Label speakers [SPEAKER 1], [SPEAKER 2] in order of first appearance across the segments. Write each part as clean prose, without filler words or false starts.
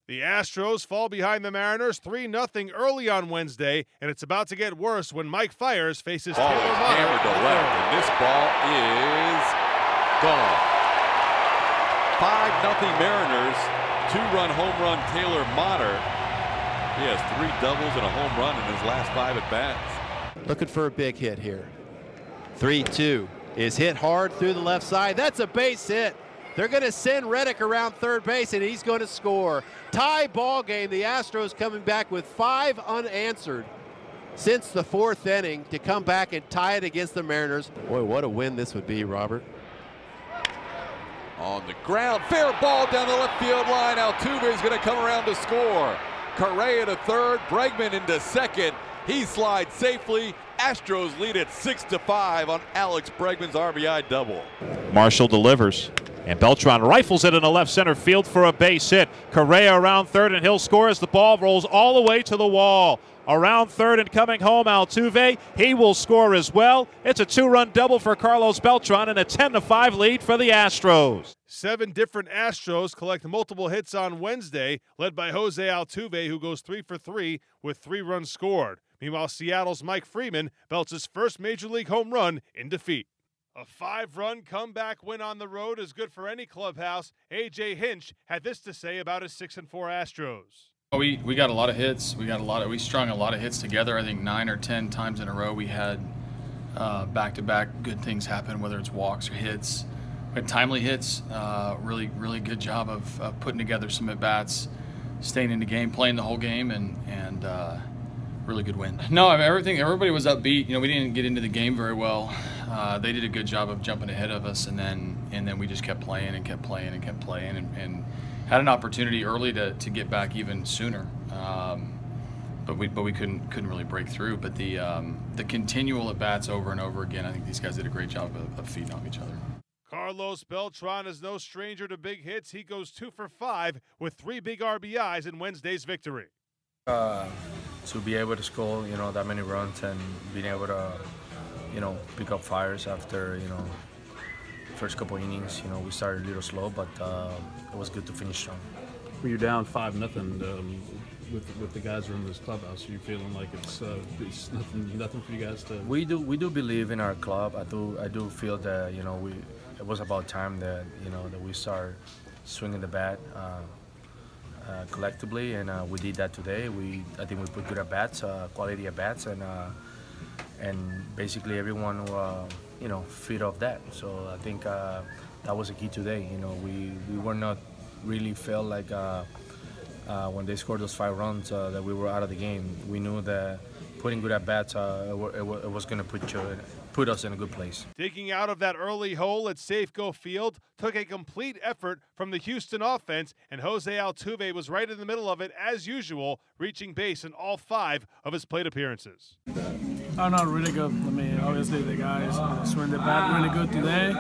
[SPEAKER 1] The Astros fall behind the Mariners 3-0 early on Wednesday, and it's about to get worse when Mike Fiers faces
[SPEAKER 2] Ball
[SPEAKER 1] Taylor
[SPEAKER 2] is
[SPEAKER 1] Motter.
[SPEAKER 2] hammered to left, and this ball is gone. 5-0 Mariners, two-run home run Taylor Motter. He has 3 doubles and a home run in his last 5 at-bats.
[SPEAKER 3] Looking for a big hit here. 3-2 is hit hard through the left side. That's a base hit. They're going to send Reddick around third base, and he's going to score. Tie ball game. The Astros coming back with 5 unanswered since the 4th inning to come back and tie it against the Mariners. Boy, what a win this would be, Robert.
[SPEAKER 2] On the ground, fair ball down the left field line. Altuve is going to come around to score. Correa to third, Bregman into second. He slides safely. Astros lead at 6-5 on Alex Bregman's RBI double.
[SPEAKER 4] Marshall delivers, and Beltran rifles it in the left center field for a base hit. Correa around third, and he'll score as the ball rolls all the way to the wall. Around third and coming home, Altuve. He will score as well. It's a 2-run double for Carlos Beltran and a 10-5 lead for the Astros.
[SPEAKER 1] 7 different Astros collect multiple hits on Wednesday, led by Jose Altuve, who goes 3 for 3 with 3 runs scored. Meanwhile, Seattle's Mike Freeman belts his first Major League home run in defeat. A 5-run comeback win on the road is good for any clubhouse. A.J. Hinch had this to say about his 6-4 Astros.
[SPEAKER 5] We got a lot of hits. We strung a lot of hits together. I think 9 or 10 times in a row we had back-to-back good things happen, whether it's walks or hits. We had timely hits. Really good job of putting together some at-bats, staying in the game, playing the whole game, and really good win. No, everybody was upbeat. You know, we didn't get into the game very well. They did a good job of jumping ahead of us, and then we just kept playing and kept playing and kept playing, and had an opportunity early to get back even sooner. But we couldn't really break through. But the continual at bats over and over again, I think these guys did a great job of feeding off each other.
[SPEAKER 1] Carlos Beltran is no stranger to big hits. He goes 2 for 5 with 3 big RBIs in Wednesday's victory.
[SPEAKER 6] To be able to score, that many runs and being able to, pick up fires after, first couple innings, we started a little slow, but it was good to finish strong.
[SPEAKER 7] When you're down 5-0 with the guys around this clubhouse, are you feeling like it's nothing for you guys to?
[SPEAKER 6] We do believe in our club. I do feel that it was about time that that we start swinging the bat collectively, and we did that today. I think we put good at bats, quality at bats, and basically everyone feed off that. So I think that was a key today. We were not really felt like when they scored those 5 runs that we were out of the game. We knew that putting good at bats it was going to put us in a good place.
[SPEAKER 1] Digging out of that early hole at Safeco Field took a complete effort from the Houston offense, and Jose Altuve was right in the middle of it as usual, reaching base in all 5 of his plate appearances.
[SPEAKER 8] Oh, no, really good. I mean, obviously the guys swing the bat really good today,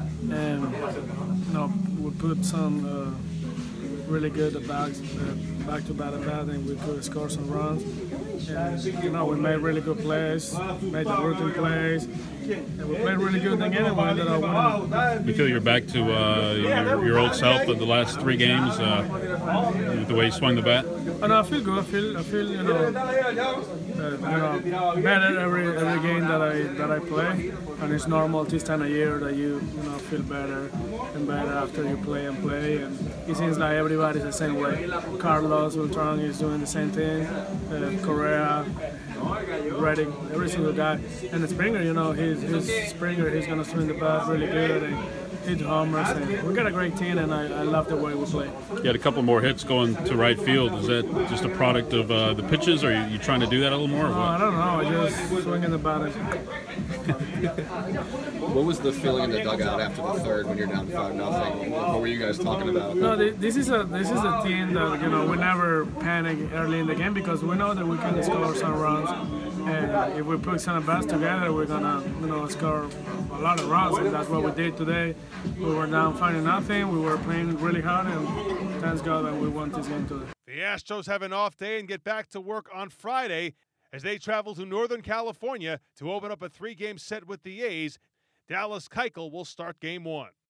[SPEAKER 8] and we put some really good back-to-back at bat, and we could score some runs. And, we made really good plays, made the routine plays, and we played really good again, and we ended up winning.
[SPEAKER 7] You feel you're back to your old self of the last 3 games, the way you swung the bat?
[SPEAKER 8] Oh, no, I feel good. I feel better every game that I play, and it's normal this time of year that you feel better and better after you play, and it seems like everybody's the same way. Carlos Beltran is doing the same thing, Correa, Reddick, every single guy, and Springer, he's gonna swing the bat really good and hit homers, and we got a great team, and I love the way we play.
[SPEAKER 7] You had a couple more hits going to right field. Is that just a product of the pitches, or are you trying to do that a little more? Or what?
[SPEAKER 8] I don't know. I just swinging the bat.
[SPEAKER 9] What was the feeling in the dugout after the third when you're down 5-0? What were you guys talking about?
[SPEAKER 8] No, this is a team that we never panic early in the game because we know that we can score some runs, and if we put some bats together, we're gonna score a lot of runs, and that's what we did today. We were down 5-0. We were playing really hard, and thanks God that we won this game today.
[SPEAKER 1] The Astros have an off day and get back to work on Friday as they travel to Northern California to open up a 3-game set with the A's. Dallas Keuchel will start Game 1.